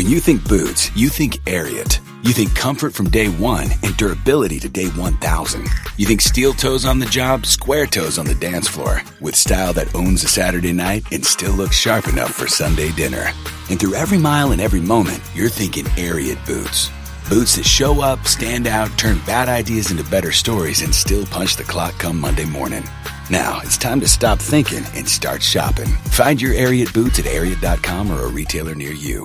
When you think boots, you think Ariat. You think comfort from day one and durability to day 1,000. You think steel toes on the job, square toes on the dance floor. With style that owns a Saturday night and still looks sharp enough for Sunday dinner. And through every mile and every moment, you're thinking Ariat boots. Boots that show up, stand out, turn bad ideas into better stories, and still punch the clock come Monday morning. Now, it's time to stop thinking and start shopping. Find your Ariat boots at Ariat.com or a retailer near you.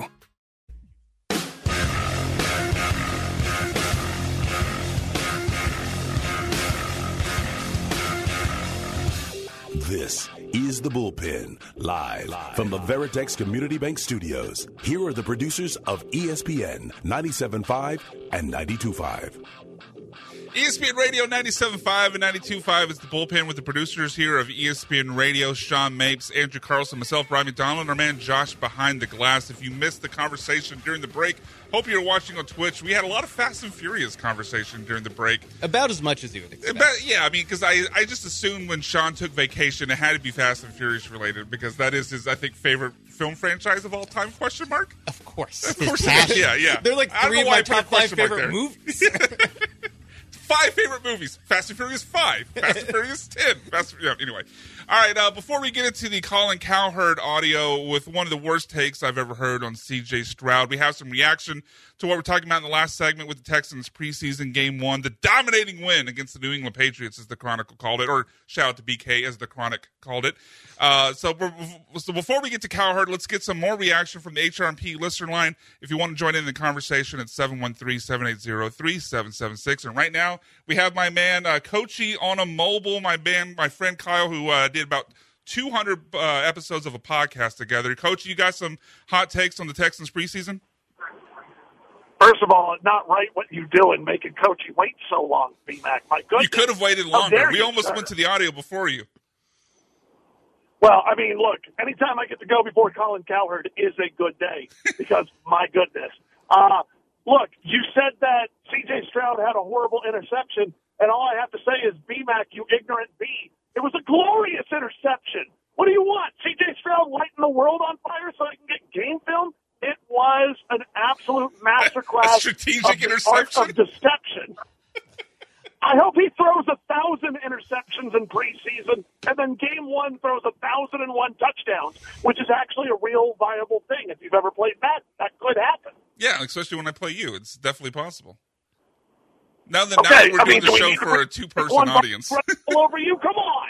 This is The Bullpen, live from the Veritex Community Bank Studios. Here are the producers of ESPN 97.5 and 92.5. ESPN Radio 97.5 and 92.5 is The Bullpen with the producers here of ESPN Radio, Sean Mapes, Andrew Carlson, myself, Brian McDonald, and our man Josh behind the glass. If you missed the conversation during the break, hope you're watching on Twitch. We had a lot of Fast and Furious conversation during the break. About as much as you would expect. Yeah, I mean, because I just assumed when Sean took vacation, it had to be Fast and Furious related, because that is his, I think, favorite film franchise of all time, question mark? Of course. Of course it is. Yeah. They're like three of my top 5 favorite movies. 5 favorite movies. Fast and Furious 5. Fast and Furious 10. Anyway. All right, before we get into the Colin Cowherd audio with one of the worst takes I've ever heard on C.J. Stroud, we have some reaction to what we're talking about in the last segment with the Texans preseason game 1, the dominating win against the New England Patriots, as the Chronicle called it, or shout out to BK, as the Chronic called it. So before we get to Cowherd, let's get some more reaction from the HRMP listener line. If you want to join in the conversation, it's 713-780-3776. And right now, we have my man, Coachy on a mobile, my friend Kyle, who did about 200 episodes of a podcast together. Coach, you got some hot takes on the Texans preseason? First of all, it's not right what you do in making Coachy wait so long, B-Mac. My goodness. You could have waited longer. We almost went to the audio before you. Well, I mean, look, anytime I get to go before Colin Cowherd is a good day because, my goodness. Look, you said that C.J. Stroud had a horrible interception, and all I have to say is, B-Mac, you ignorant B, it was a glorious interception. What do you want? C.J. Stroud lighting the world on fire so he can get game film? It was an absolute masterclass strategic interception of deception. I hope he throws 1,000 interceptions in preseason, and then game 1 throws 1,001 touchdowns, which is actually a real viable thing. If you've ever played that could happen. Yeah, especially when I play you. It's definitely possible. Now that we're doing the show for a 2-person audience. All over you, come on.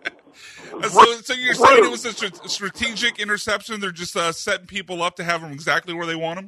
So you're saying it was a strategic interception? They're just setting people up to have them exactly where they want them?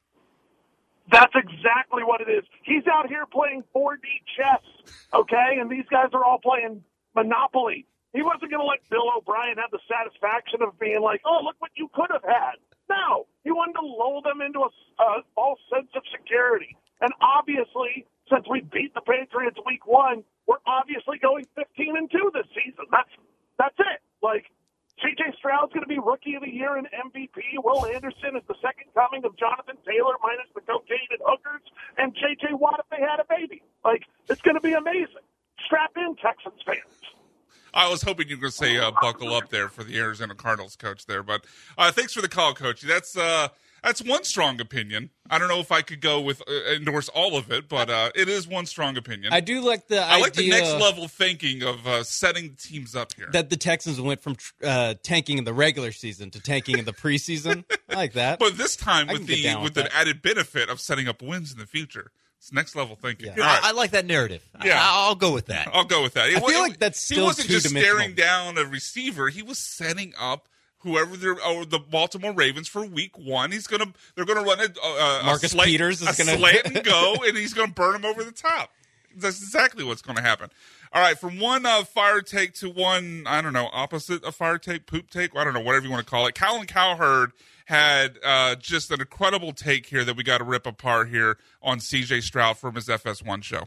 That's exactly what it is. He's out here playing 4D chess, okay? And these guys are all playing Monopoly. He wasn't going to let Bill O'Brien have the satisfaction of being like, oh, look what you could have had. No, he wanted to lull them into a false sense of security. And obviously, since we beat the Patriots week 1, we're obviously going 15-2 this season. That's it. Like, C.J. Stroud's going to be Rookie of the Year and MVP. Will Anderson is the second coming of Jonathan Taylor minus the cocaine and hookers. And J.J. Watt if they had a baby. Like, it's going to be amazing. Strap in, Texans fans. I was hoping you were going to say buckle up there for the Arizona Cardinals coach there. But thanks for the call, Coach. That's one strong opinion. I don't know if I could go with endorse all of it, but it is one strong opinion. I do like the idea. I like the next level thinking of setting teams up here. That the Texans went from tanking in the regular season to tanking in the preseason. I like that. But this time with the added benefit of setting up wins in the future. It's next level thinking. Yeah. Right. I like that narrative. Yeah. I'll go with that. I feel like that's still he wasn't just two-dimensional. staring down a receiver. He was setting up whoever the Baltimore Ravens for week 1. They're gonna run Marcus Peters is gonna slant and go, and he's gonna burn him over the top. That's exactly what's gonna happen. All right, from one fire take to one, I don't know, opposite of fire take, poop take, I don't know, whatever you want to call it. Colin Cowherd had just an incredible take here that we got to rip apart here on C.J. Stroud from his FS1 show.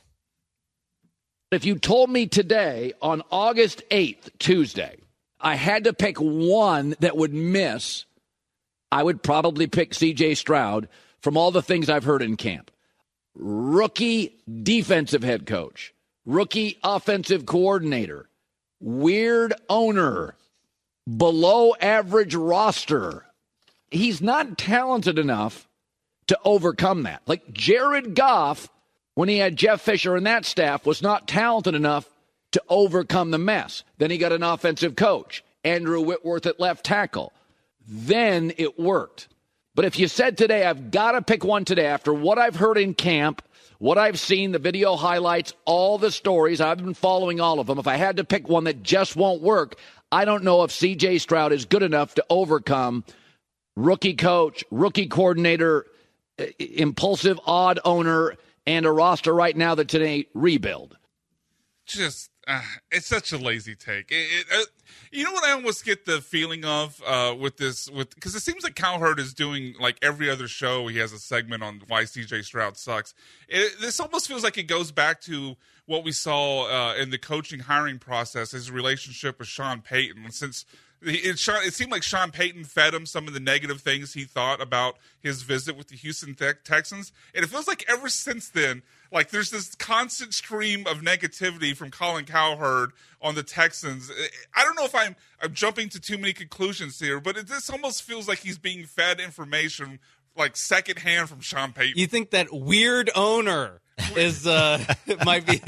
If you told me today on August 8th, Tuesday, I had to pick one that would miss, I would probably pick C.J. Stroud from all the things I've heard in camp. Rookie defensive head coach, rookie offensive coordinator, weird owner, below average roster. He's not talented enough to overcome that. Like Jared Goff, when he had Jeff Fisher and that staff, was not talented enough to overcome the mess. Then he got an offensive coach, Andrew Whitworth at left tackle. Then it worked. But if you said today, I've got to pick one today after what I've heard in camp, what I've seen, the video highlights, all the stories, I've been following all of them. If I had to pick one that just won't work, I don't know if C.J. Stroud is good enough to overcome rookie coach, rookie coordinator, impulsive, odd owner, and a roster right now that's in a rebuild. Just, it's such a lazy take. You know what I almost get the feeling of with this, because it seems like Cowherd is doing like every other show. He has a segment on why C.J. Stroud sucks. This almost feels like it goes back to what we saw in the coaching hiring process, his relationship with Sean Payton. Since it seemed like Sean Payton fed him some of the negative things he thought about his visit with the Houston Texans. And it feels like ever since then, like there's this constant stream of negativity from Colin Cowherd on the Texans. I don't know if I'm jumping to too many conclusions here, but this almost feels like he's being fed information like secondhand from Sean Payton. You think that weird owner is might be?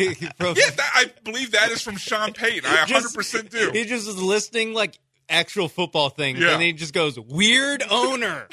I believe that is from Sean Payton. I 100% do. He just is listing like actual football things, yeah. And he just goes, weird owner.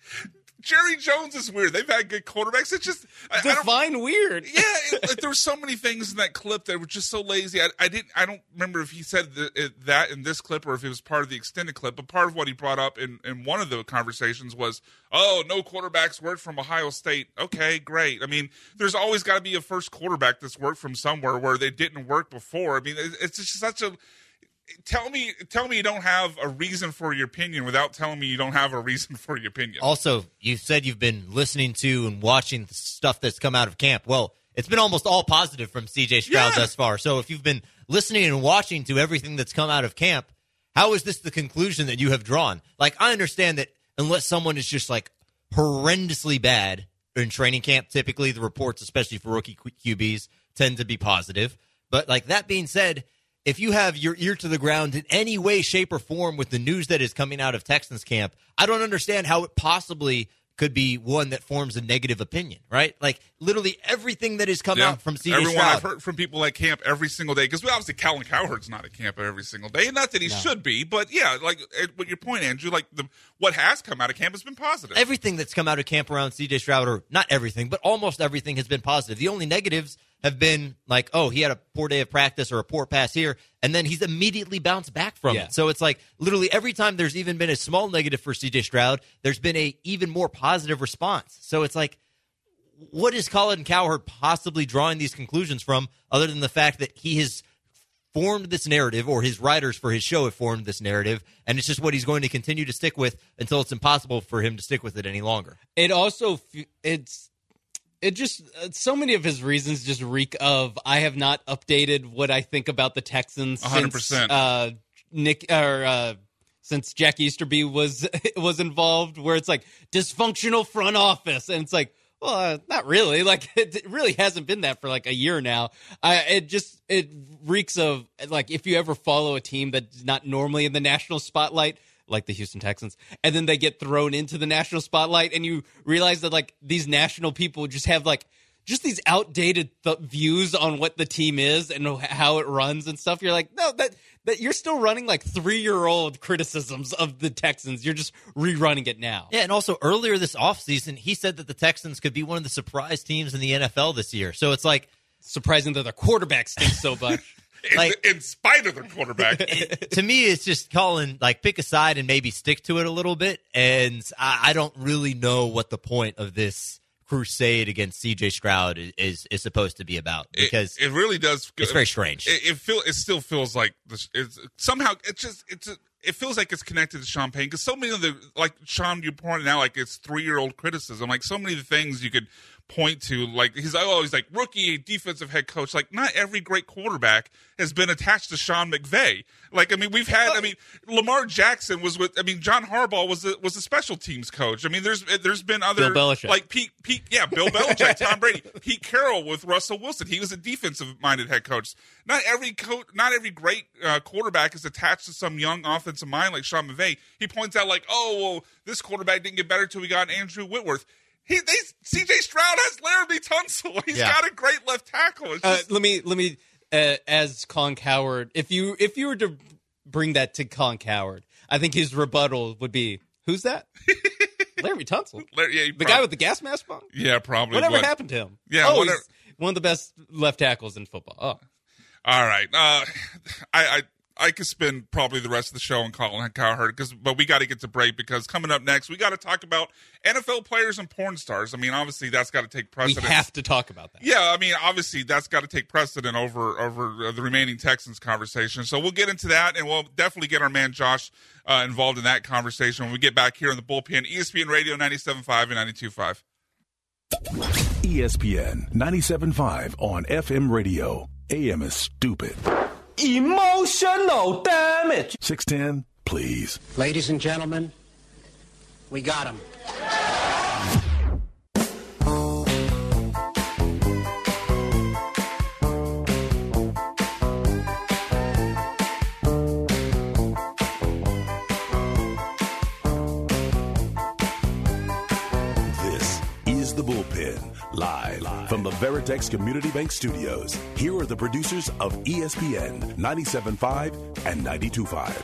Jerry Jones is weird. They've had good quarterbacks. It's just define weird. Yeah, there were so many things in that clip that were just so lazy. I don't remember if he said that in this clip or if it was part of the extended clip. But part of what he brought up in one of the conversations was, "Oh, no quarterbacks worked from Ohio State." Okay, great. I mean, there's always got to be a first quarterback that's worked from somewhere where they didn't work before. I mean, it's just such a. Tell me you don't have a reason for your opinion without telling me you don't have a reason for your opinion. Also, you said you've been listening to and watching the stuff that's come out of camp. Well, it's been almost all positive from C.J. Stroud thus far. So if you've been listening and watching to everything that's come out of camp, how is this the conclusion that you have drawn? Like, I understand that unless someone is just like horrendously bad in training camp, typically the reports, especially for rookie QBs, tend to be positive. But like that being said, if you have your ear to the ground in any way, shape, or form with the news that is coming out of Texans camp, I don't understand how it possibly could be one that forms a negative opinion, right? Like, literally everything that has come out from C.J. Stroud. Everyone I've heard from people at camp every single day, because obviously Colin Cowherd's not at camp every single day, not that he should be, but yeah, like what your point, Andrew, like what has come out of camp has been positive. Everything that's come out of camp around C.J. Stroud, or not everything, but almost everything has been positive. The only negatives have been like, oh, he had a poor day of practice or a poor pass here, and then he's immediately bounced back from it. So it's like literally every time there's even been a small negative for C.J. Stroud, there's been a even more positive response. So it's like, what is Colin Cowherd possibly drawing these conclusions from other than the fact that he has formed this narrative, or his writers for his show have formed this narrative, and it's just what he's going to continue to stick with until it's impossible for him to stick with it any longer. It also, so many of his reasons just reek of, I have not updated what I think about the Texans 100%. Since Jack Easterby was involved, where it's like dysfunctional front office, and it's like, well, not really. Like, it really hasn't been that for like a year now. It reeks of, like, if you ever follow a team that's not normally in the national spotlight, like the Houston Texans, and then they get thrown into the national spotlight, and you realize that like these national people just have like just these outdated views on what the team is and how it runs and stuff. You're like, no, that you're still running like 3-year-old criticisms of the Texans. You're just rerunning it now. Yeah, and also earlier this offseason, he said that the Texans could be one of the surprise teams in the NFL this year. So it's like surprising that their quarterback stinks so much. In spite of their quarterback. To me, it's just Colin, like, pick a side and maybe stick to it a little bit. And I don't really know what the point of this crusade against C.J. Stroud is supposed to be about, because it really does. It's very strange. It still feels like it feels like it's connected to Sean Payton, because so many of the, like Sean, you pointed out, like it's 3-year-old criticism, like so many of the things you could point to, like he's always like rookie defensive head coach. Like, not every great quarterback has been attached to Sean McVay. Like, I mean, we've had, Lamar Jackson was with, John Harbaugh was a special teams coach. I mean, there's been other, Bill Belichick. like Bill Belichick, Tom Brady, Pete Carroll with Russell Wilson. He was a defensive minded head coach. Not every great quarterback is attached to some young offensive mind like Sean McVay. He points out, like, oh, well, this quarterback didn't get better till we got Andrew Whitworth. C.J. Stroud has Laramie Tunsil. He's got a great left tackle. It's just, let me as Colin Cowherd, if you were to bring that to Colin Cowherd, I think his rebuttal would be, "Who's that?" Laramie Tunsil, the guy with the gas mask on. Yeah, probably. Whatever happened to him? Yeah, he's one of the best left tackles in football. Oh. All right. I could spend probably the rest of the show on Colin Cowherd, but we got to get to break because coming up next, we got to talk about NFL players and porn stars. I mean, obviously, that's got to take precedence. We have to talk about that. Yeah, I mean, obviously, that's got to take precedent over the remaining Texans conversation. So we'll get into that, and we'll definitely get our man Josh involved in that conversation when we get back here in the bullpen. ESPN Radio 97.5 and 92.5. ESPN 97.5 on FM radio. AM is stupid. Emotional damage. 610, please. Ladies and gentlemen, we got him. This is The Bullpen, live from the Veritex Community Bank Studios. Here are the producers of ESPN 97.5 and 92.5.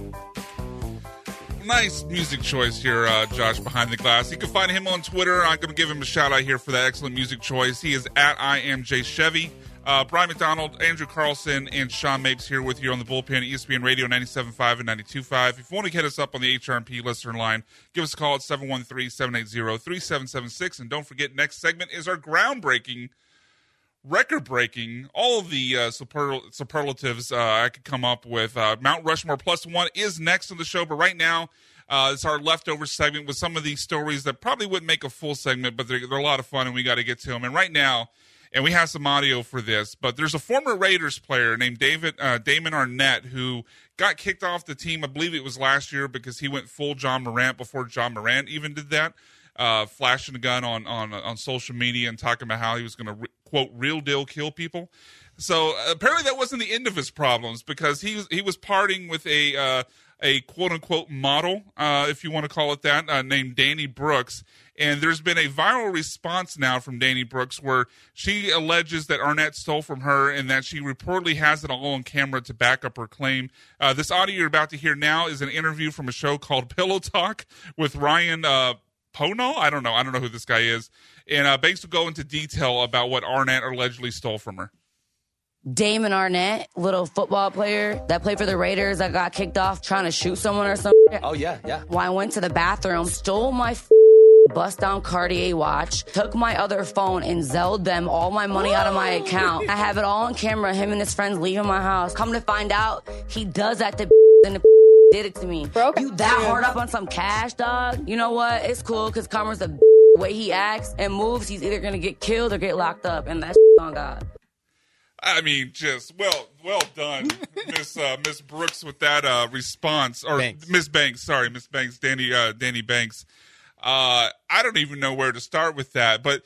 Nice music choice here, Josh, behind the glass. You can find him on Twitter. I'm going to give him a shout out here for that excellent music choice. He is at IamJChevy. Brian McDonald, Andrew Carlson, and Sean Mapes here with you on the bullpen, ESPN Radio 97.5 and 92.5. If you want to hit us up on the HRMP listener line, give us a call at 713-780-3776. And don't forget, next segment is our groundbreaking, record-breaking, all of the superlatives I could come up with. Mount Rushmore Plus One is next on the show, but right now, it's our leftover segment with some of these stories that probably wouldn't make a full segment, but they're a lot of fun, and we got to get to them. And right now, and we have some audio for this, but there's a former Raiders player named Damon Arnett who got kicked off the team, I believe it was last year, because he went full John Morant before John Morant even did that, flashing a gun on social media and talking about how he was going to, quote, real deal kill people. So apparently that wasn't the end of his problems, because he was partying with a quote-unquote model, if you want to call it that, named Danny Brooks. And there's been a viral response now from Danny Brooks where she alleges that Arnett stole from her and that she reportedly has it all on camera to back up her claim. This audio you're about to hear now is an interview from a show called Pillow Talk with Ryan Pono. I don't know who this guy is. And Banks will go into detail about what Arnett allegedly stole from her. Damon Arnett, little football player that played for the Raiders that got kicked off trying to shoot someone or something. Oh, yeah. Well, I went to the bathroom, stole my bust-down Cartier watch, took my other phone and Zelled them all my money out of my account. I have it all on camera, him and his friends leaving my house. Come to find out, he does that to and the did it to me. You that hard up on some cash, dog? You know what? It's cool, because Karma's the way he acts and moves, he's either going to get killed or get locked up, and that's on God. I mean, just well done, Miss Brooks, with that response, or Miss Banks. Sorry, Miss Banks, Danny Banks. I don't even know where to start with that, but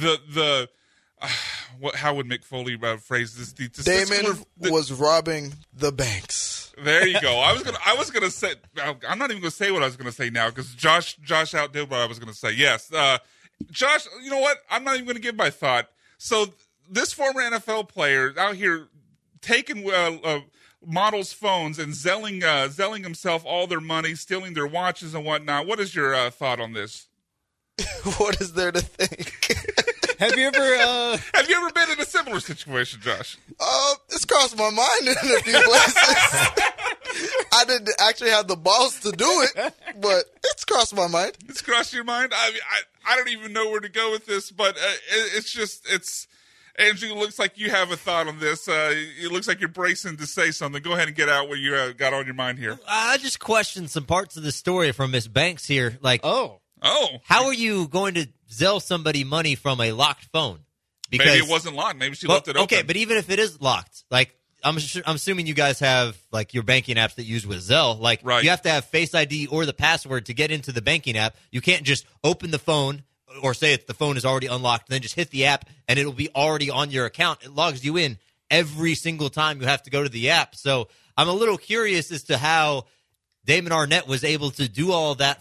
how would Mick Foley phrase this? Damon was robbing the banks. There you go. I was gonna say. I'm not even gonna say what I was gonna say now because Josh outdid what I was gonna say. Yes, Josh. You know what? I'm not even gonna give my thought. So this former NFL player out here taking models' phones and zelling himself all their money, stealing their watches and whatnot. What is your thought on this? What is there to think? Have you ever been in a similar situation, Josh? It's crossed my mind in a few places. I didn't actually have the balls to do it, but it's crossed my mind. It's crossed your mind? I mean, I don't even know where to go with this, but it's Andrew, looks like you have a thought on this. It looks like you're bracing to say something. Go ahead and get out what you got on your mind here. I just questioned some parts of the story from Miss Banks here. Like, oh, how are you going to Zelle somebody money from a locked phone? Because maybe it wasn't locked. Maybe she left it open. Okay, but even if it is locked, like I'm assuming you guys have like your banking apps that you use with Zelle. Like, right. You have to have Face ID or the password to get into the banking app. You can't just open the phone or say the phone is already unlocked, and then just hit the app, and it'll be already on your account. It logs you in every single time you have to go to the app. So I'm a little curious as to how Damon Arnett was able to do all of that from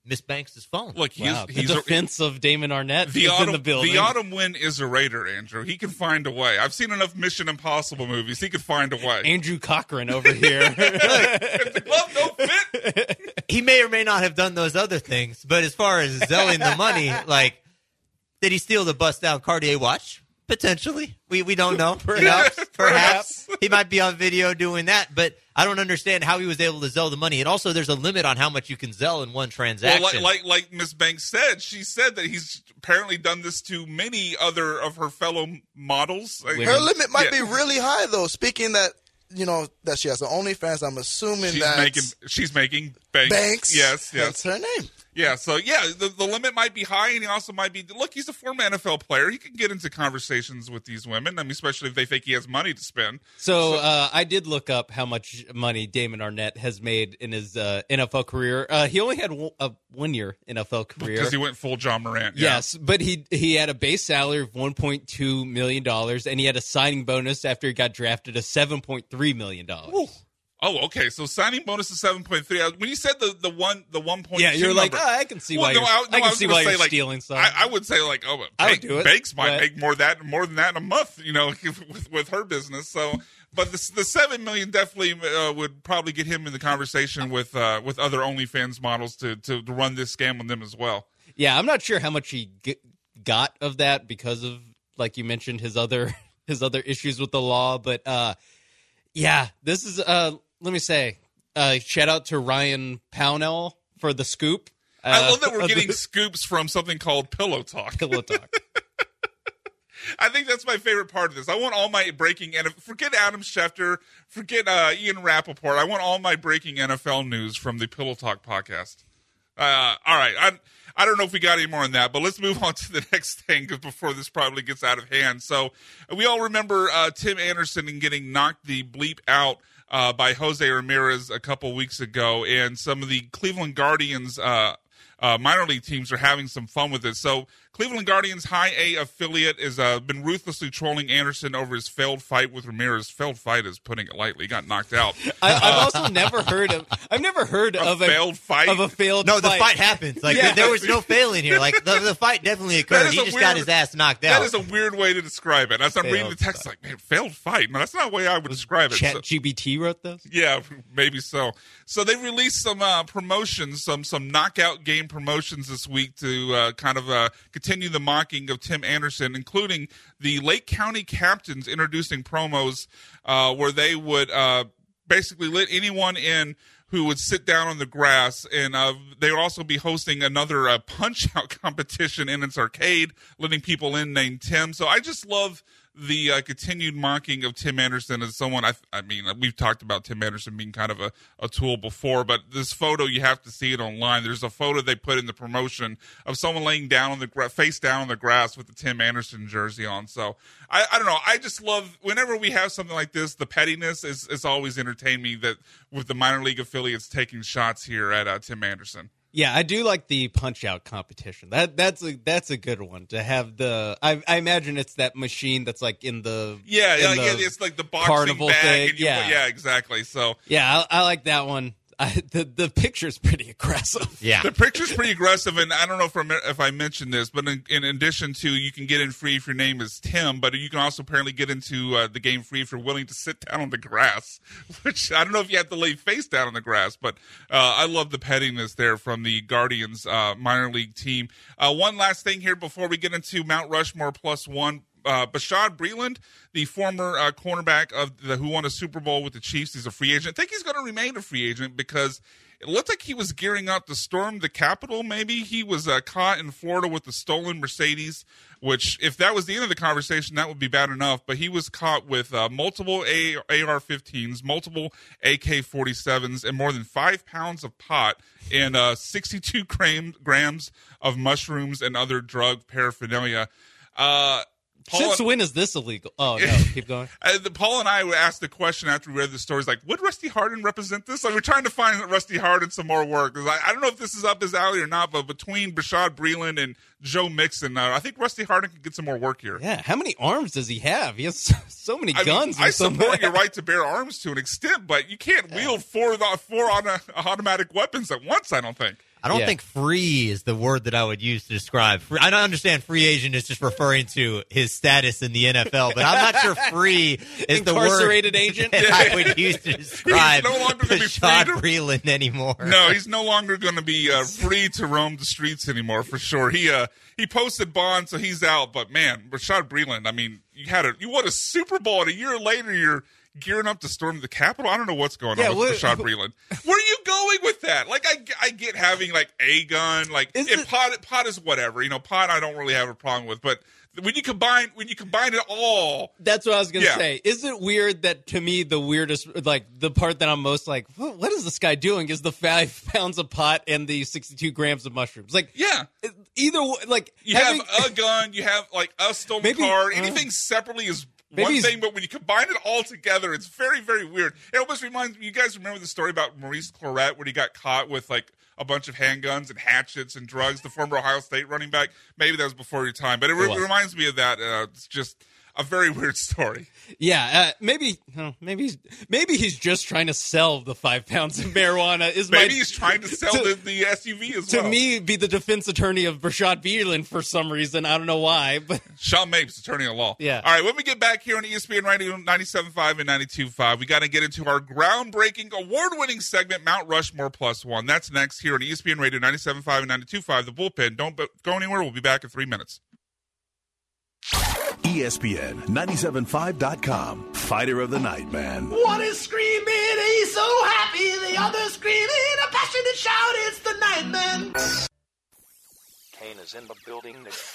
Miss Banks' phone. Look, Wow, the defense of Damon Arnett is in the building. The Autumn Wind is a Raider, Andrew. He can find a way. I've seen enough Mission Impossible movies. He could find a way. Andrew Cochran over here. The glove don't fit. He may or may not have done those other things, but as far as zelling the money, like, did he steal the bust-down Cartier watch? Potentially. We don't know. Perhaps. He might be on video doing that, but I don't understand how he was able to zell the money. And also, there's a limit on how much you can zell in one transaction. Well, like Ms. Banks said, she said that he's apparently done this to many other of her fellow models. Her limit might be really high, though. Speaking that, that she has an OnlyFans, I'm assuming she's making banks. Banks. Yes. That's her name. Yeah, so the limit might be high, and he also might be. Look, he's a former NFL player. He can get into conversations with these women. I mean, especially if they think he has money to spend. So I did look up how much money Damon Arnett has made in his NFL career. He only had a 1 year NFL career because he went full John Morant. Yeah. Yes, but he had a base salary of $1.2 million, and he had a signing bonus after he got drafted of $7.3 million. Ooh. Oh, okay. So signing bonus is 7.3. When you said the 1.2, yeah, you're like, I can see why you're stealing something. I would say like, Banks might make more than that in a month, with her business. So, but the $7 million definitely would probably get him in the conversation with other OnlyFans models to run this scam on them as well. Yeah, I'm not sure how much he got of that because of, like you mentioned, his other issues with the law, but yeah, this is let me say, shout out to Ryan Pownell for the scoop. I love that we're getting scoops from something called Pillow Talk. Pillow Talk. I think that's my favorite part of this. I want all my breaking forget Adam Schefter, forget Ian Rappaport. I want all my breaking NFL news from the Pillow Talk podcast. All right, I don't know if we got any more on that, but let's move on to the next thing before this probably gets out of hand. So we all remember Tim Anderson getting knocked the bleep out by Jose Ramirez a couple weeks ago, and some of the Cleveland Guardians minor league teams are having some fun with it. So Cleveland Guardians High A affiliate has been ruthlessly trolling Anderson over his failed fight with Ramirez. Failed fight is putting it lightly. He got knocked out. I've also never heard of a failed fight. Of a failed no, fight. The fight happens. Like there was no failing here. Like the fight definitely occurred. He just got his ass knocked out. That is a weird way to describe it. As I'm reading the text, like, man, failed fight. No, that's not the way I would describe it. ChatGPT wrote this? Yeah, maybe so. So they released some promotions, some knockout game promotions this week to kind of continue the mocking of Tim Anderson, including the Lake County Captains introducing promos where they would basically let anyone in who would sit down on the grass, and they would also be hosting another punch-out competition in its arcade, letting people in named Tim. So I just love the continued mocking of Tim Anderson as someone, I mean, we've talked about Tim Anderson being kind of a tool before, but this photo, you have to see it online. There's a photo they put in the promotion of someone laying down on the face down on the grass with the Tim Anderson jersey on. So I don't know. I just love whenever we have something like this, the pettiness is always entertained me that with the minor league affiliates taking shots here at Tim Anderson. Yeah, I do like the punch-out competition. That's a good one to have. I imagine it's that machine that's like in the it's like the boxing carnival bag. thing. Yeah, exactly. So yeah, I like that one. The picture's pretty aggressive. Yeah, the picture's pretty aggressive, and I don't know if I mentioned this, but in addition to you can get in free if your name is Tim, but you can also apparently get into the game free if you're willing to sit down on the grass, which I don't know if you have to lay face down on the grass, but I love the pettiness there from the Guardians minor league team. One last thing here before we get into Mount Rushmore plus one. Bashaud Breeland, the former cornerback who won a Super Bowl with the Chiefs, he's a free agent. I think he's going to remain a free agent because it looked like he was gearing up to storm the Capitol. Maybe he was caught in Florida with a stolen Mercedes, which if that was the end of the conversation, that would be bad enough. But he was caught with multiple AR-15s, multiple AK-47s, and more than 5 pounds of pot and 62 grams of mushrooms and other drug paraphernalia. Since when is this illegal? Oh, no, keep going. Paul and I asked the question after we read the stories, like, would Rusty Hardin represent this? Like, we're trying to find Rusty Hardin some more work. I don't know if this is up his alley or not, but between Bashaud Breeland and Joe Mixon, I think Rusty Hardin could get some more work here. Yeah, how many arms does he have? He has so many guns. I support your right to bear arms to an extent, but you can't wield four automatic weapons at once, I don't think. I don't think free is the word that I would use to describe. I don't understand free agent is just referring to his status in the NFL, but I'm not sure free is the word incarcerated agent that I would use to describe He's no longer gonna be Bashaud free Breeland anymore. No, he's no longer going to be free to roam the streets anymore, for sure. He posted bond, so he's out. But man, Bashaud Breeland, I mean, you won a Super Bowl, and a year later you're gearing up to storm the Capitol. I don't know what's going on with Bashaud Breeland. Where are you going with that? Like, I get having like a gun, like pot is whatever. You know, pot I don't really have a problem with, but when you combine it all, that's what I was gonna say. Is it weird that, to me, the weirdest, like the part that I'm most like, what is this guy doing? Is the 5 pounds of pot and the 62 grams of mushrooms? Like, either like you have a gun, you have like a stolen car. Anything separately is one thing, but when you combine it all together, it's very, very weird. It almost reminds me, you guys remember the story about Maurice Clarett, where he got caught with like a bunch of handguns and hatchets and drugs, the former Ohio State running back? Maybe that was before your time, but it reminds me of that. It's just a very weird story. Yeah, maybe he's just trying to sell the 5 pounds of marijuana. Maybe he's trying to sell the SUV as well. To me, be the defense attorney of Bashaud Breeland for some reason. I don't know why. But Sean Mapes, attorney at law. Yeah. All right, when we get back here on ESPN Radio 97.5 and 92.5, we got to get into our groundbreaking, award-winning segment, Mount Rushmore Plus One. That's next here on ESPN Radio 97.5 and 92.5, The Bullpen. Don't go anywhere. We'll be back in 3 minutes. ESPN 97.5.com. Fighter of the night, man. One is screaming, he's so happy. The other screaming, a passionate shout, it's the Nightman. Kane is in the building.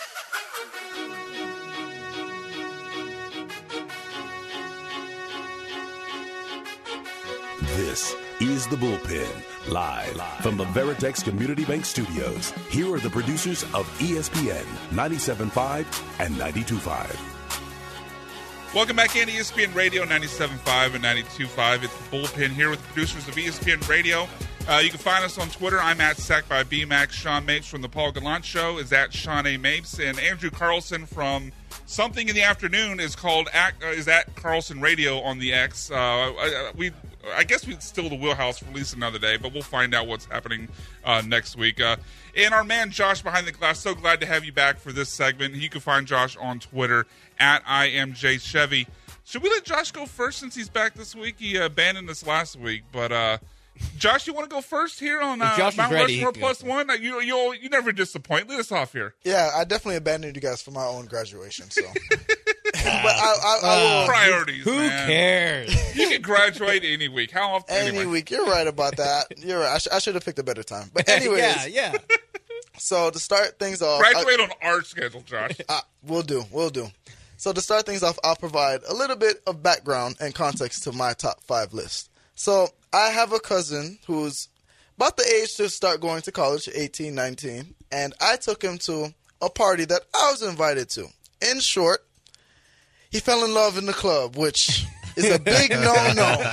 This is The Bullpen, live from the Veritex Community Bank Studios. Here are the producers of ESPN 97.5 and 92.5. Welcome back in ESPN Radio 97.5 and 92.5. It's The Bullpen here with the producers of ESPN Radio. You can find us on Twitter. I'm at SackByBMax. Sean Mapes from The Paul Gallant Show is at Sean A. Mapes. And Andrew Carlson from Something in the Afternoon is at Carlson Radio on the X. I guess we'd still the wheelhouse for at least another day, but we'll find out what's happening next week. And our man Josh behind the glass, so glad to have you back for this segment. You can find Josh on Twitter at IMJChevy. Should we let Josh go first since he's back this week? He abandoned us last week, but Josh, you want to go first here on Mount Rushmore Plus One? You never disappoint. Lead us off here. Yeah, I definitely abandoned you guys for my own graduation, so. But I will. Priorities. Who cares? You can graduate any week. How often? Any week. You're right about that. You're right. I should have picked a better time. But anyways. yeah. So to start things off. Graduate on our schedule, Josh. We'll do. So to start things off, I'll provide a little bit of background and context to my top 5 list. So I have a cousin who's about the age to start going to college, 18, 19. And I took him to a party that I was invited to. In short, he fell in love in the club, which is a big no-no.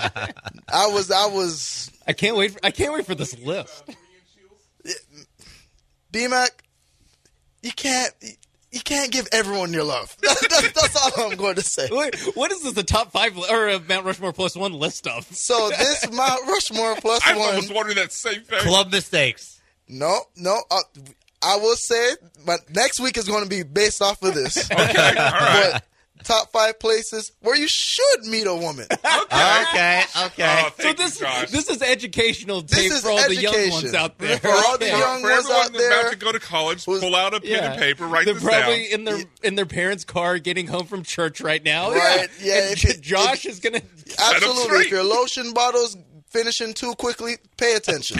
I can't wait for this list. BMAC, you can't give everyone your love. That's all I'm going to say. Wait, what is this? The top 5 or Mount Rushmore Plus One list of? So this Mount Rushmore Plus One. I was wondering that same thing. Club mistakes. No. I will say, but next week is going to be based off of this. Okay, all right. But top 5 places where you should meet a woman. Okay. Oh, so this is educational tape for all the young ones out there. For all the young for ones everyone out there, about to go to college, pull out a pen and paper, write They're this probably down. in their parents' car getting home from church right now. Right, yeah. And Josh is going to... Absolutely. If your lotion bottle's finishing too quickly, pay attention.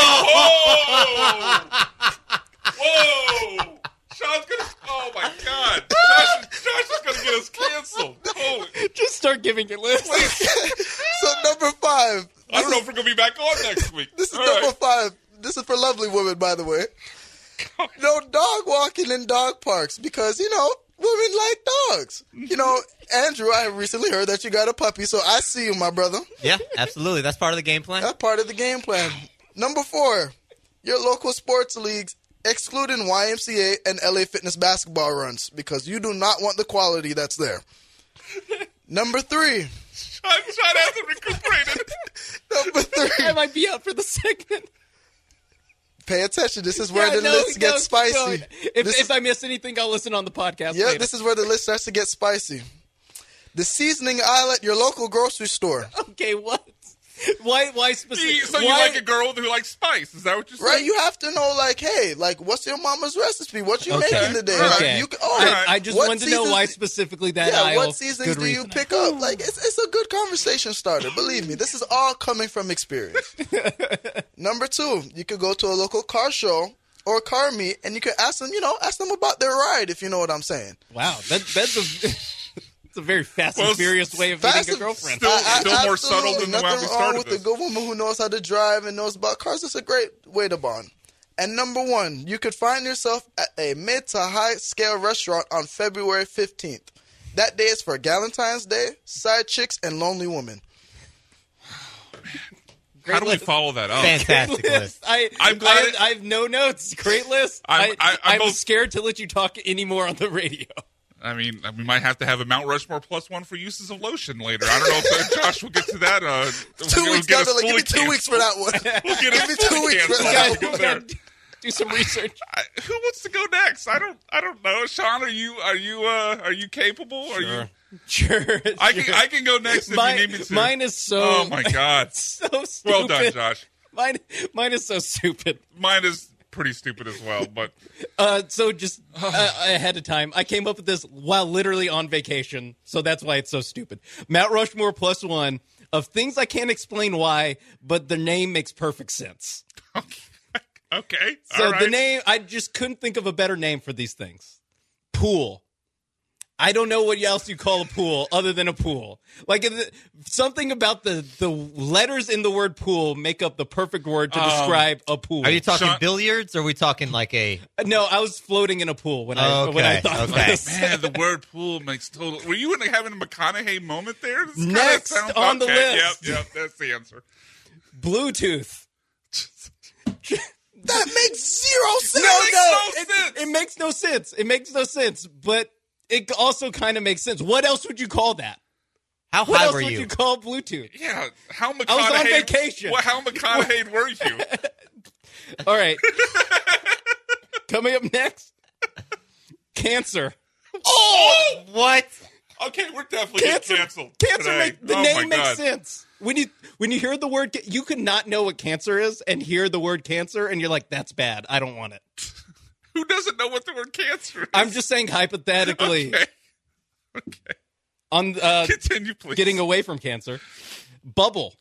Whoa! Sean's gonna. Oh my God! Josh is gonna get us canceled. Holy! Just start giving your list. So number 5. I don't know if we're gonna be back on next week. This is number 5. This is for lovely women, by the way. No dog walking in dog parks because women like dogs. Andrew, I recently heard that you got a puppy, so I see you, my brother. Yeah, absolutely. That's part of the game plan. That's part of the game plan. Number 4, your local sports leagues, excluding YMCA and LA Fitness basketball runs, because you do not want the quality that's there. Number 3. Sean hasn't recuperated. Number 3. I might be out for the segment. Pay attention. This is where the list gets spicy. If I miss anything, I'll listen on the podcast. Yeah, later. this is where the list starts to get spicy. The seasoning aisle at your local grocery store. Okay, what? Why specific? So you like a girl who likes spice? Is that what you're saying? Right, you have to know, like, hey, like, what's your mama's recipe? What you making today? Okay. Like, I just wanted to know why specifically that aisle. What seasonings do you pick up? Like, it's a good conversation starter. Believe me, this is all coming from experience. Number 2, you could go to a local car show or car meet, and you could ask them about their ride, if you know what I'm saying. Wow, that's it's a very fast and furious way of meeting a girlfriend. Still more subtle than the one we started with a good woman who knows how to drive and knows about cars. It's a great way to bond. And number 1, you could find yourself at a mid to high scale restaurant on February 15th. That day is for Galentine's Day, side chicks, and lonely women. How do we follow that up? Fantastic list. I'm glad I have no notes. Great list. I'm scared to let you talk anymore on the radio. I mean, we might have to have a Mount Rushmore plus one for uses of lotion later. I don't know if Josh will get to that. 2 weeks, give me 2 weeks for that one. We'll get give me 2 weeks for that one. Do some research. Who wants to go next? I don't know. Sean, are you capable? Sure. I can go next if you need me to. Mine is so. Oh my God. So stupid. Well done, Josh. Mine is so stupid. Mine is pretty stupid as well, but so just ahead of time, I came up with this while literally on vacation, so that's why it's so stupid. Mount Rushmore plus one of things I can't explain why, but the name makes perfect sense. Okay. So all right. the name, I just couldn't think of a better name for these things. Pool. I don't know what else you call a pool other than a pool. Like something about the letters in the word pool make up the perfect word to describe a pool. Are you talking billiards, or are we talking like a? No, I was floating in a pool when I thought of this. Man, the word pool makes total. Were you having a McConaughey moment there? Next on the list. Yep, that's the answer. Bluetooth. That makes zero sense. It makes no sense. It makes no sense, but it also kind of makes sense. What else would you call that? How what high else were would you? you call Bluetooth? Yeah, how McConaughey? I was on vacation. How McConaughey were you? All right. Coming up next, cancer. Oh, what? Okay, we're definitely getting canceled. Cancer. The name makes sense. When you hear the word, you could not know what cancer is and hear the word cancer, and you're like, "That's bad. I don't want it." Who doesn't know what the word cancer is? I'm just saying hypothetically. Okay. On continue, please. Getting away from cancer, bubble.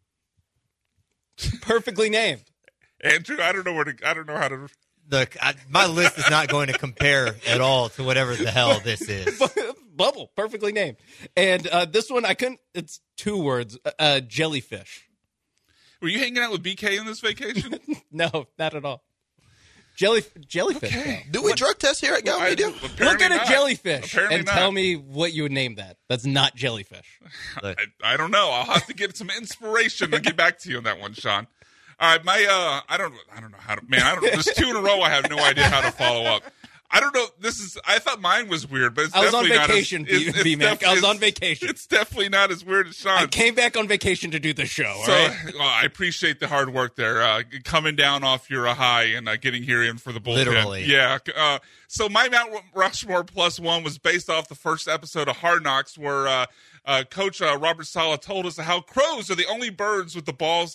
Perfectly named. Andrew, I don't know how to. Look, my list is not going to compare at all to whatever the hell this is. Bubble, perfectly named. And this one, I couldn't. It's 2 words. Jellyfish. Were you hanging out with BK on this vacation? No, not at all. Jellyfish. Okay. Do we drug test here at Gal Media? Look at a jellyfish and not. tell me what you would name that. That's not jellyfish. I don't know. I'll have to get some inspiration and get back to you on that one, Sean. All right, I don't know how to. Man, there's 2 in a row. I have no idea how to follow up. I don't know. I thought mine was weird, but it's definitely not. I was on vacation, B-Mac. I was on vacation. It's definitely not as weird as Sean. I came back on vacation to do the show. So right? I appreciate the hard work there, coming down off your high and getting here in for the bullpen. Literally, yeah. So my Mount Rushmore plus one was based off the first episode of Hard Knocks, where Coach Robert Saleh told us how crows are the only birds with the balls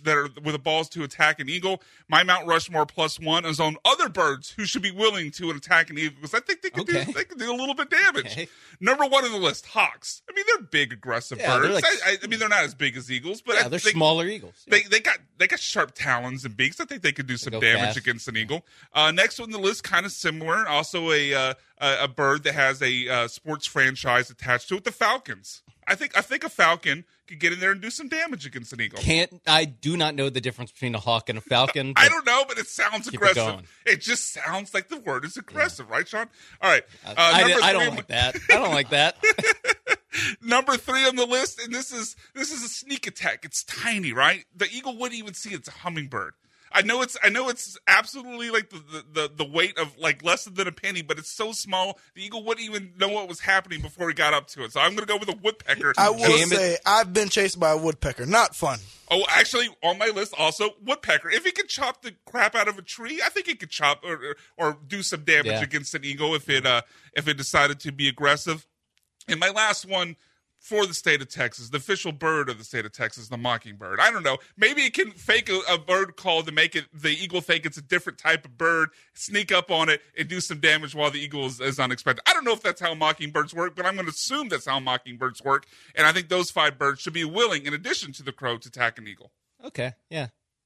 to attack an eagle. My Mount Rushmore plus one is on other birds who should be willing to attack an eagle, because I think they can do a little bit of damage. Okay. Number 1 on the list, hawks. I mean, they're big, aggressive birds. I mean, they're not as big as eagles, but they're smaller eagles. Yeah. They got sharp talons and beaks. I think they could do some damage against an eagle. Next on the list, kind of similar, also a bird that has a sports franchise attached to it, the falcons. I think a falcon could get in there and do some damage against an eagle. I do not know the difference between a hawk and a falcon. I don't know, but it sounds aggressive. It just sounds like the word is aggressive, right, Sean? All right. I don't like that. I don't like that. Number 3 on the list, and this is a sneak attack. It's tiny, right? The eagle wouldn't even see it's a hummingbird. I know it's absolutely like the weight of like less than a penny, but it's so small the eagle wouldn't even know what was happening before he got up to it. So I'm going to go with a woodpecker. I will say I've been chased by a woodpecker. Not fun. Oh, actually, on my list also woodpecker. If he could chop the crap out of a tree, I think he could chop or do some damage against an eagle if it decided to be aggressive. And my last one. For the state of Texas, the official bird of the state of Texas, the mockingbird. I don't know. Maybe it can fake a bird call to make the eagle think it's a different type of bird, sneak up on it, and do some damage while the eagle is unexpected. I don't know if that's how mockingbirds work, but I'm going to assume that's how mockingbirds work. And I think those 5 birds should be willing, in addition to the crow, to attack an eagle. Okay, yeah.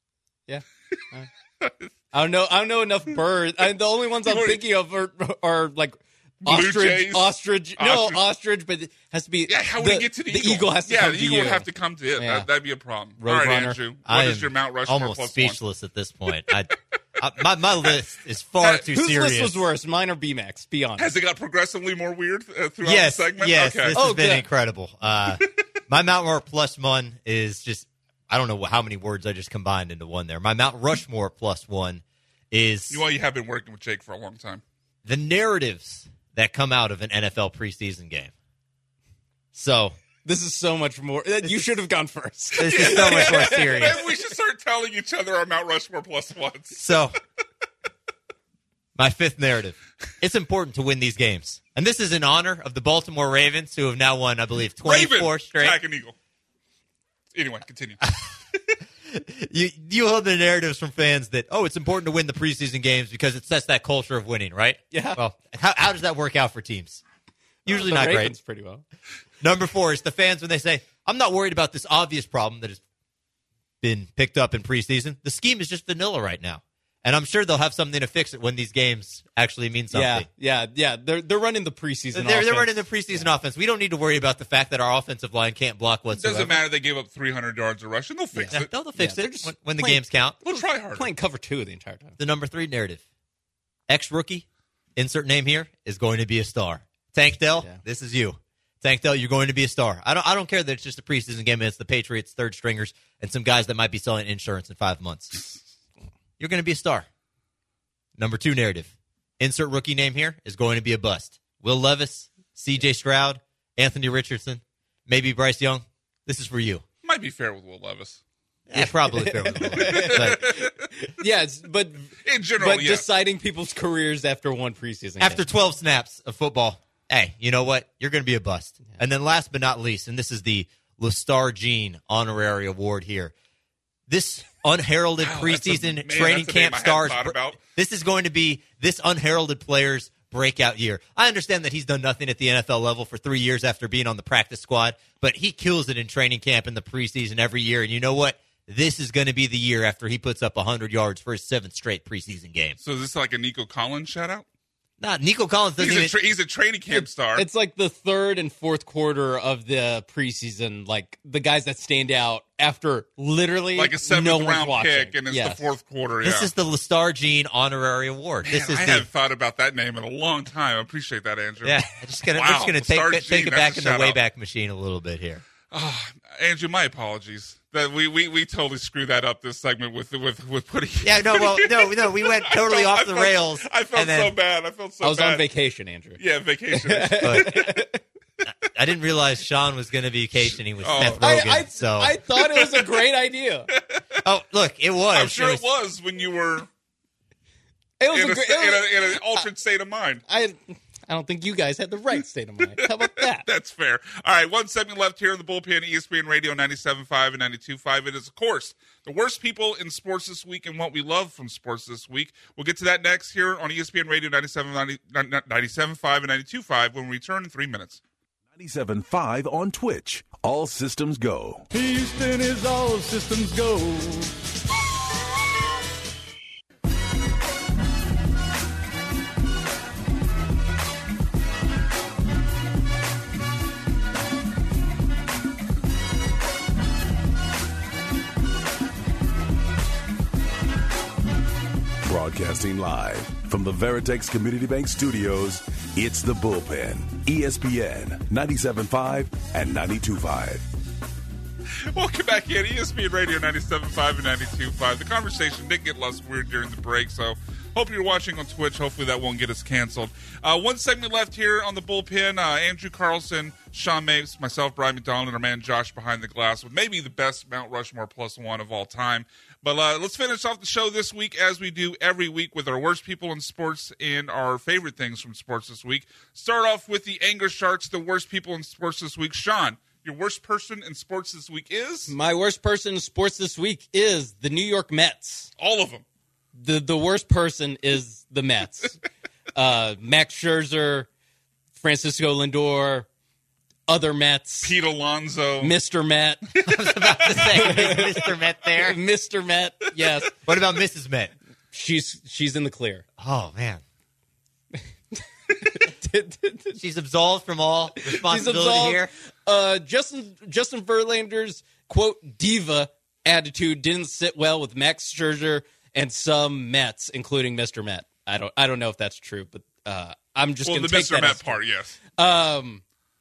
I don't know enough birds. The only ones I'm thinking of are like ostrich. But it has to be. Yeah, how would he get to the eagle? The eagle has to come to you. Yeah, the eagle would have to come to it. Yeah. That'd be a problem. Roadrunner. All right, Andrew. What is your Mount Rushmore almost plus speechless one? at this point. My list is far too Whose serious. list was worse, mine or B-Max? Be honest. Has it got progressively more weird throughout the segment? Yes, okay. this has been incredible. My Mount Rushmore plus one is just, I don't know how many words I just combined into one there. My Mount Rushmore plus one is... You have been working with Jake for a long time. The narratives that come out of an NFL preseason game. So... This is so much more... You should have gone first. This is so much more serious. Maybe we should start telling each other our Mount Rushmore plus ones. So, my 5th narrative. It's important to win these games. And this is in honor of the Baltimore Ravens, who have now won, I believe, 24 straight. Attack an eagle. Anyway, continue. You hold the narratives from fans that, it's important to win the preseason games because it sets that culture of winning, right? Yeah. Well, how does that work out for teams? Usually not Ravens great. Pretty well. Number 4 is the fans when they say, I'm not worried about this obvious problem that has been picked up in preseason. The scheme is just vanilla right now. And I'm sure they'll have something to fix it when these games actually mean something. Yeah. They're running the preseason offense. They're running the preseason offense. We don't need to worry about the fact that our offensive line can't block whatsoever. It doesn't matter. They gave up 300 yards of rushing. They'll fix it. They'll fix it when the games count. They'll try harder. Playing cover 2 the entire time. The number 3 narrative. Ex-rookie, insert name here, is going to be a star. Tank Dell, this is you. Tank Dell, you're going to be a star. I don't care that it's just a preseason game and it's the Patriots' third stringers and some guys that might be selling insurance in 5 months. You're going to be a star. Number 2 narrative. Insert rookie name here is going to be a bust. Will Levis, C.J. Stroud, Anthony Richardson, maybe Bryce Young. This is for you. Might be fair with Will Levis. Yeah, probably fair with Will Levis. But in general, deciding people's careers after one preseason game. After 12 snaps of football, hey, you know what? You're going to be a bust. Yeah. And then last but not least, and this is the Lestar Jean honorary award here. This unheralded preseason training camp stars. This is going to be this unheralded player's breakout year. I understand that he's done nothing at the NFL level for 3 years after being on the practice squad, but he kills it in training camp in the preseason every year. And you know what? This is going to be the year after he puts up 100 yards for his 7th straight preseason game. So is this like a Nico Collins shout-out? Nah, Nico Collins doesn't he's a training camp star. It's like the 3rd and 4th quarter of the preseason, like the guys that stand out after literally like a 7th round pick, and it's the 4th quarter. This is the Lestar Jean honorary award. Man, I haven't thought about that name in a long time. I appreciate that, Andrew. Yeah, I'm just gonna take it back in the Wayback Machine a little bit here. Oh, Andrew, my apologies. That we totally screwed that up this segment with putting. Yeah, no, we went totally off the rails. I felt so bad. I was on vacation, Andrew. Yeah, vacation. But I didn't realize Sean was going to be vacationing with Seth Rogen. I thought it was a great idea. Oh, look, it was. I'm sure it was when you were. In an altered state of mind. I don't think you guys had the right state of mind. How about that? That's fair. All right, 1 segment left here in the bullpen, ESPN Radio 97.5 and 92.5. It is, of course, the worst people in sports this week and what we love from sports this week. We'll get to that next here on ESPN Radio 97.5 and 92.5 when we return in 3 minutes. 97.5 on Twitch. All systems go. Houston is all systems go. Broadcasting live from the Veritex Community Bank Studios, it's The Bullpen, ESPN 97.5 and 92.5. Welcome back in ESPN Radio 97.5 and 92.5. The conversation did get less weird during the break, so hope you're watching on Twitch. Hopefully that won't get us canceled. One segment left here on the bullpen. Andrew Carlson, Sean Mapes, myself, Brian McDonald, and our man Josh behind the glass with maybe the best Mount Rushmore +1 of all time. But let's finish off the show this week as we do every week with our worst people in sports and our favorite things from sports this week. Start off with the Anger Sharks, the worst people in sports this week. Sean, your worst person in sports this week is? My worst person in sports this week is the New York Mets. All of them. The worst person is the Mets. Max Scherzer, Francisco Lindor, other Mets. Pete Alonso. Mr. Met. I was about to say, Mr. Met there. Mr. Met, yes. What about Mrs. Met? She's in the clear. Oh, man. She's absolved from all responsibility here. Justin Verlander's, quote, diva attitude didn't sit well with Max Scherzer and some Mets, including Mr. Met. I don't know if that's true, but I'm just going to take the Mr. that Met as part, true. yes.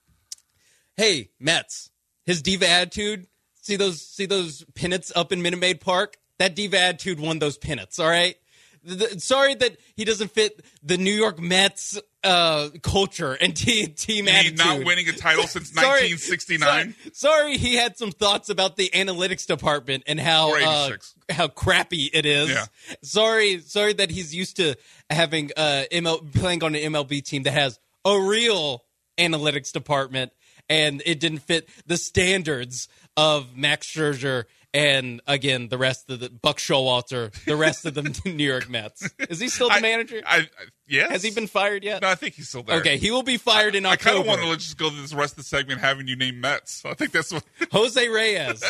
Hey, Mets, his diva attitude. See those pennants up in Minute Maid Park? That diva attitude won those pennants. All right. Sorry that he doesn't fit the New York Mets culture and team attitude. Not winning a title since 1969. Sorry, he had some thoughts about the analytics department and how crappy it is. Yeah. Sorry that he's used to having playing on an MLB team that has a real analytics department, and it didn't fit the standards of Max Scherzer. And, again, the rest of the Buck Showalter, the rest of the New York Mets. Is he still the manager? Yes. Has he been fired yet? No, I think he's still there. Okay, he will be fired in October. I kind of want to just go through this rest of the segment having you name Mets. I think that's what... Jose Reyes.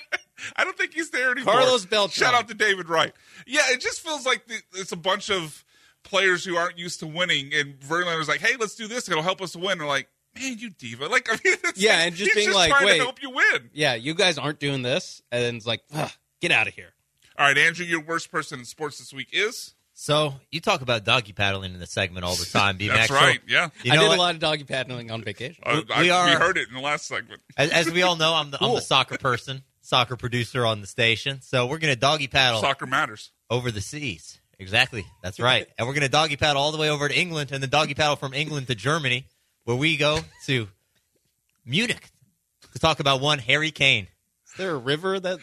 I don't think he's there anymore. Carlos Beltran. Shout out to David Wright. Yeah, it just feels like it's a bunch of players who aren't used to winning, and Verlander's like, hey, let's do this. It'll help us win. They're like, man, you diva. Like, I mean, and just being just like, trying wait, to help you win. Yeah, you guys aren't doing this. And then it's like, get out of here. All right, Andrew, your worst person in sports this week is? So, you talk about doggy paddling in the segment all the time, B-Max. That's right, yeah. I did a lot of doggy paddling on vacation. We heard it in the last segment. As we all know, I'm the soccer person, soccer producer on the station. So, we're going to doggy paddle. Soccer matters. Over the seas. Exactly. That's right. And we're going to doggy paddle all the way over to England, and then doggy paddle from England to Germany, where we go to Munich to talk about one Harry Kane. Is there a river that...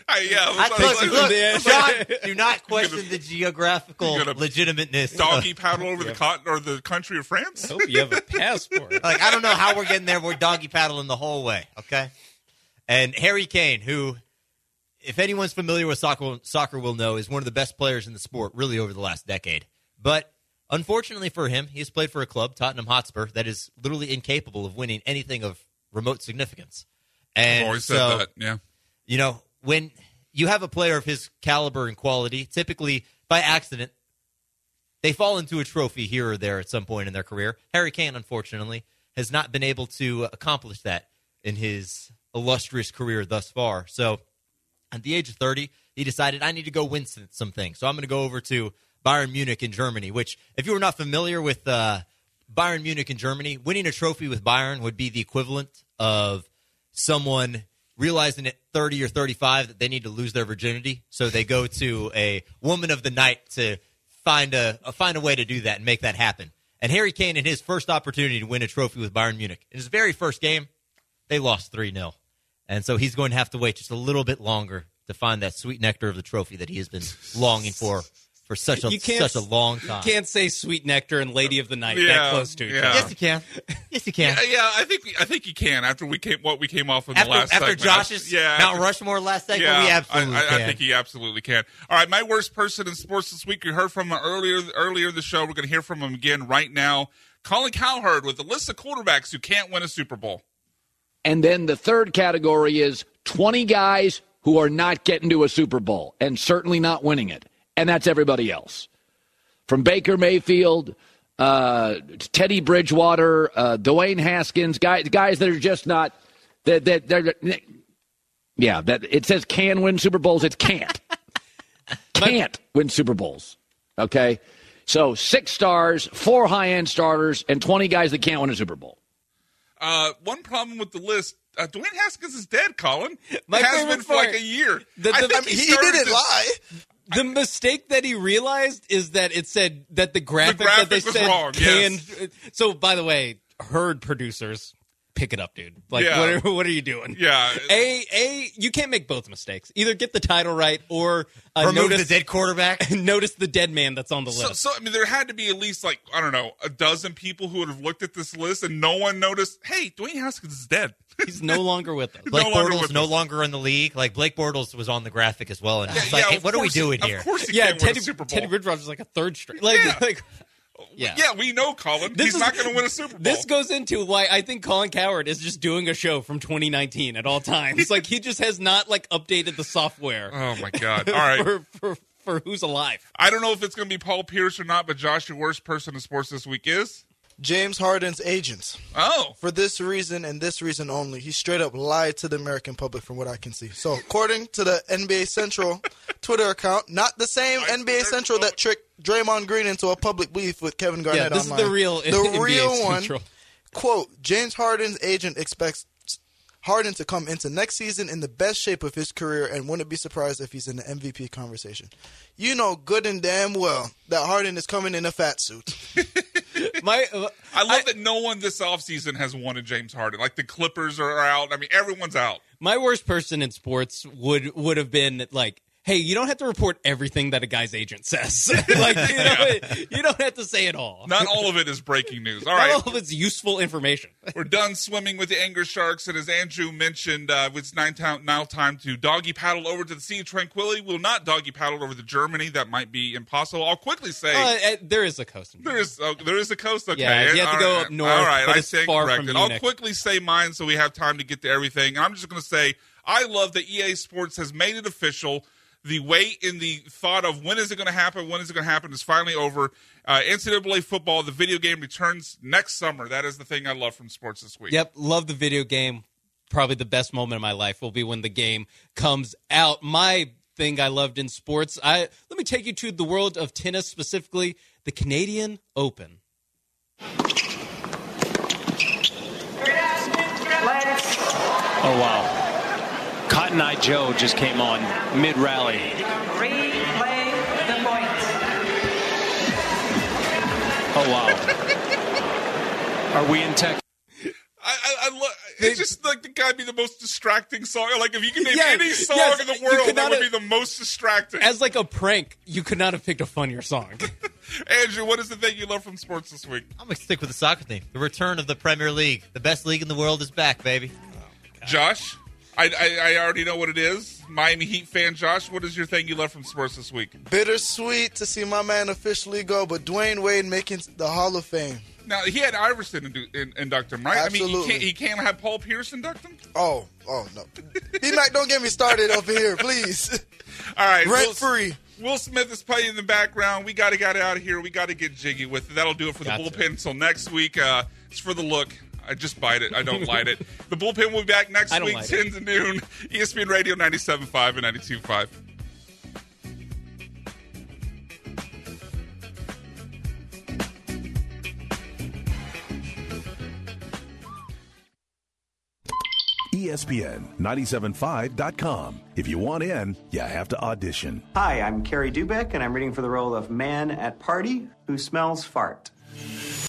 Look, Sean, do not question the geographical legitimateness. Doggy paddle over the country of France? I hope you have a passport. Like, I don't know how we're getting there. We're doggy paddling the whole way, okay? And Harry Kane, who, if anyone's familiar with soccer will know, is one of the best players in the sport, really, over the last decade. But unfortunately for him, he has played for a club, Tottenham Hotspur, that is literally incapable of winning anything of remote significance. And I've always said that, yeah. You know, when you have a player of his caliber and quality, typically by accident, they fall into a trophy here or there at some point in their career. Harry Kane, unfortunately, has not been able to accomplish that in his illustrious career thus far. So at the age of 30, he decided, I need to go win some things. So I'm going to go over to Bayern Munich in Germany, which, if you were not familiar with Bayern Munich in Germany, winning a trophy with Bayern would be the equivalent of someone realizing at 30 or 35 that they need to lose their virginity, so they go to a woman of the night to find a way to do that and make that happen. And Harry Kane, in his first opportunity to win a trophy with Bayern Munich, in his very first game, they lost 3-0. And so he's going to have to wait just a little bit longer to find that sweet nectar of the trophy that he has been longing for such a long time. You can't say sweet nectar and lady of the night that close to each other. Yes, you can. Yes, you can. Yeah, I think you can. After we came off of the last segment. After Josh's Mount Rushmore last segment, we absolutely can. I think he absolutely can. All right, my worst person in sports this week. You heard from him earlier in the show. We're going to hear from him again right now. Colin Cowherd with a list of quarterbacks who can't win a Super Bowl. And then the third category is 20 guys who are not getting to a Super Bowl and certainly not winning it. And that's everybody else. From Baker Mayfield, Teddy Bridgewater, Dwayne Haskins, guys that are just not that it says can win Super Bowls. It can't. Can't win Super Bowls. Okay? So 6 stars, 4 high-end starters, and 20 guys that can't win a Super Bowl. One problem with the list, Dwayne Haskins is dead, Colin. My it has favorite been for like part- a year. I mean, he didn't lie. The mistake that he realized is that it said that the graphic that they graphic was said wrong, canned. yes. So, by the way, Herd producers, pick it up, dude. Like, Yeah. what are you doing? Yeah. You can't make both mistakes. Either get the title right or Remove notice the dead quarterback. notice the dead man that's on the list. So, I mean, there had to be at least, like, I don't know, a dozen people who would have looked at this list and no one noticed, hey, Dwayne Haskins is dead. He's no longer with us. Blake longer Bortles with no us. longer in the league. Like Blake Bortles was on the graphic as well, and Yeah, it's like, hey, of what are we course he- doing here? Of course he Yeah, can't win Teddy, a Super Bowl. Teddy Bridgewater's like a third string. Like, Yeah. yeah. We know, Colin. This He's is- not going to win a Super Bowl. This goes into why I think Colin Cowherd is just doing a show from 2019 at all times. Like, he just has not, like, updated the software. Oh, my God. All right. for who's alive. I don't know if it's going to be Paul Pierce or not, but Josh, your worst person in sports this week is? James Harden's agents. Oh. For this reason and this reason only, he straight up lied to the American public from what I can see. So, according to the NBA Central Twitter account, not the same NBA Central that tricked Draymond Green into a public beef with Kevin Garnett Yeah, this online. is the real NBA one. Central. Quote, James Harden's agent expects Harden to come into next season in the best shape of his career and wouldn't be surprised if he's in the MVP conversation. You know good and damn well that Harden is coming in a fat suit. I love that no one this offseason has wanted James Harden. Like, the Clippers are out. I mean, everyone's out. My worst person in sports would have been like, hey, you don't have to report everything that a guy's agent says. Like, you don't have to say it all. Not all of it is breaking news. All Not right. all of it's useful information. We're done swimming with the Anger Sharks, and as Andrew mentioned, it's now time to doggy paddle over to the Sea of Tranquility. We'll not doggy paddle over to Germany. That might be impossible. I'll quickly say there is a coast. There is a coast. Okay, Yeah, you have to go up north. All right, but I it's stand far corrected. from I'll Munich. quickly say mine so we have time to get to everything. And I'm just going to say I love that EA Sports has made it official. The wait and the thought of when is it going to happen, is finally over. NCAA football, the video game, returns next summer. That is the thing I love from sports this week. Yep, love the video game. Probably the best moment of my life will be when the game comes out. My thing I loved in sports, let me take you to the world of tennis, specifically the Canadian Open. Oh, wow. Cotton Eye Joe just came on mid-rally. Replay the point. Oh, wow. Are we in tech? I love. It's just like the guy be the most distracting song. Like if you can name Yeah, any song yes, in the you world, could that not would be the most distracting. As like a prank, you could not have picked a funnier song. Andrew, what is the thing you love from sports this week? I'm going to stick with the soccer theme. The return of the Premier League. The best league in the world is back, baby. Josh, I already know what it is. Miami Heat fan Josh, what is your thing you love from sports this week? Bittersweet to see my man officially go, but Dwayne Wade making the Hall of Fame. Now, he had Iverson induct him, right? Absolutely. I mean, he can't have Paul Pierce induct him? Oh, no. B-Mac, don't get me started over here, please. All right. Rent-free. Will Smith is playing in the background. We got to get out of here. We got to get jiggy with it. That'll do it for the bullpen until next week. It's for the look. I just bite it. I don't light it. The bullpen will be back next week, 10 to noon. ESPN Radio 97.5 and 92.5. ESPN 975.com. If you want in, you have to audition. Hi, I'm Carrie Dubeck, and I'm reading for the role of Man at Party Who Smells Fart.